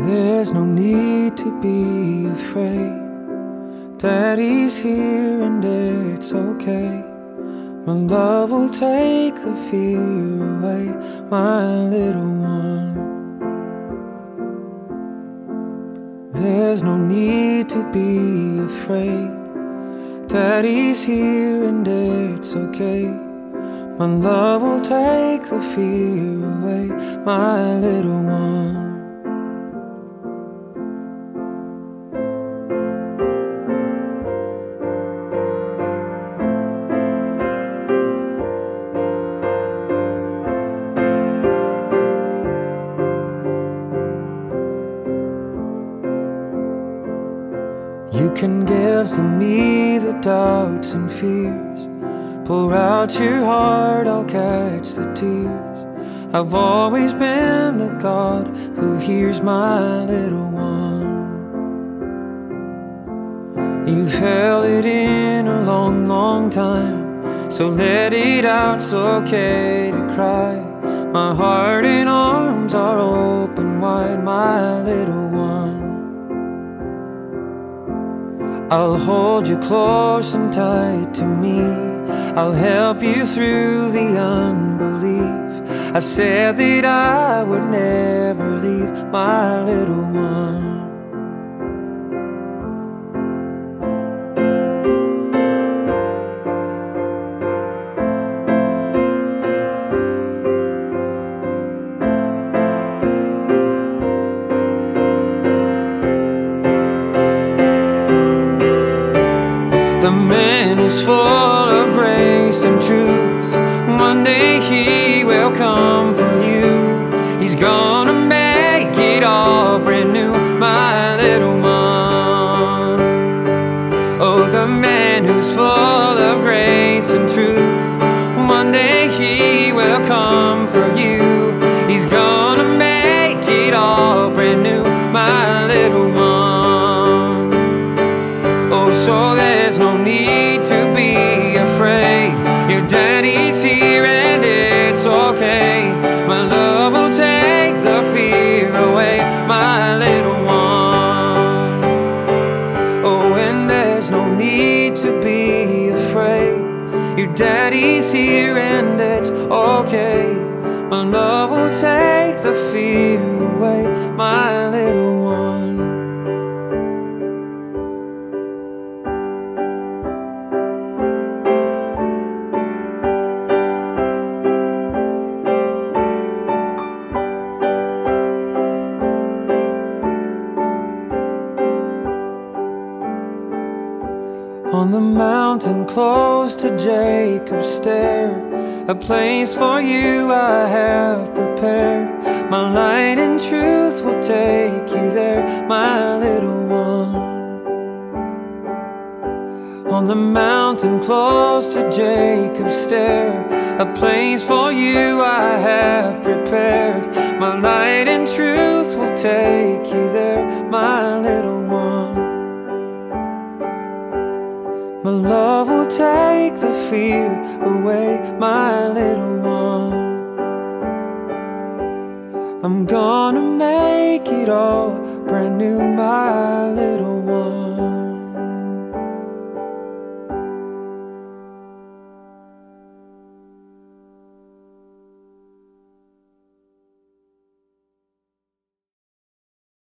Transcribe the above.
There's no need to be afraid. Daddy's here and it's okay. My love will take the fear away, my little one. There's no need to be afraid. Daddy's here and it's okay. My love will take the fear away, my little one. You can give to me the doubts and fears. Pour out your heart, I'll catch the tears. I've always been the God who hears my little one. You've held it in a long, long time, so let it out, it's okay to cry. My heart and arms are open wide, my little one. I'll hold you close and tight to me. I'll help you through the unbelief. I said that I would never leave, my little one. The man who's full of grace and truth, one day he will come for you. He's gonna make it all brand new, my little one. Oh, the man who's full of grace and truth, one day he will come for you. He's gonna make it all brand new, my little one. Oh, so there's no need to be afraid. Your daddy's here and it's okay. My love will take the fear away, my little one. Oh, and there's no need to be afraid. Your daddy's here and it's okay. My love will take the fear away, my little one. On the mountain close to Jacob's stair, a place for you I have prepared. My light and truth will take you there, my little one. On the mountain close to Jacob's stair, a place for you I have prepared. My light and truth will take you there, my little one. My love will take the fear away, my little one. I'm gonna make it all brand new, my